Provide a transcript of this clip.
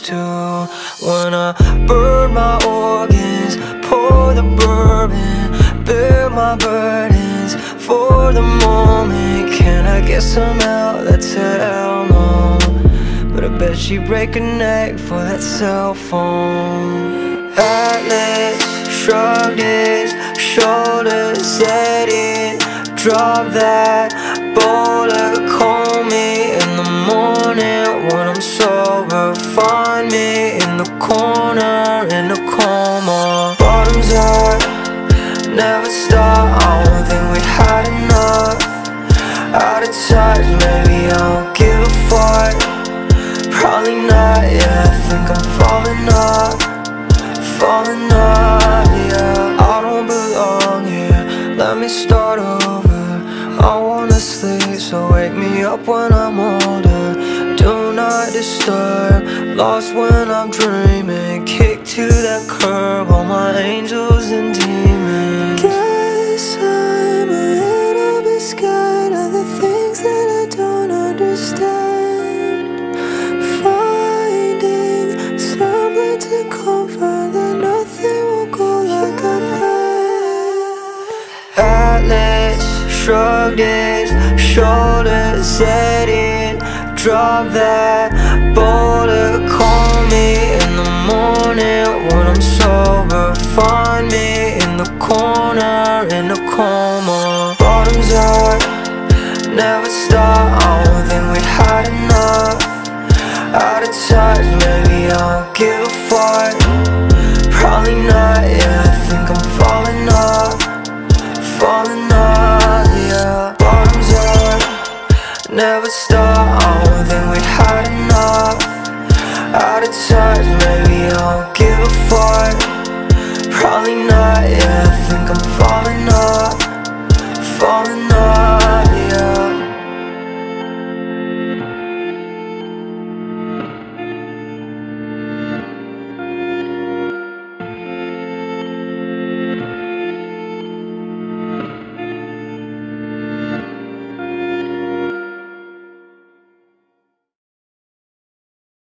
used to. When I burn my organs, pour the bourbon, bear my burdens for the moment. Can I get some help? That's hell no. But I bet she'd break her neck for that cell phone. Atlas shrugged his shoulders, said it, drop that boulder. Call me in the morning when I'm sober. Find me in the corner in a coma. Bottoms up, never stop. I don't think we had enough. Out of touch, maybe I don't give a fuck. Probably not, yeah, I think I'm falling up, yeah. I don't belong here, let me start over. I wanna sleep, so wake me up when I'm older. Do not disturb, lost when I'm dreaming. Kick to that curb, all my angels and demons. Guess I'm a little bit scared of the things that I don't understand. Finding something to comfort that nothing will go like I planned. Atlas shrugged his shoulders, said it, drop that boulder. Call me in the morning when I'm sober. Find me in the corner in a coma. Bottoms up, never stop.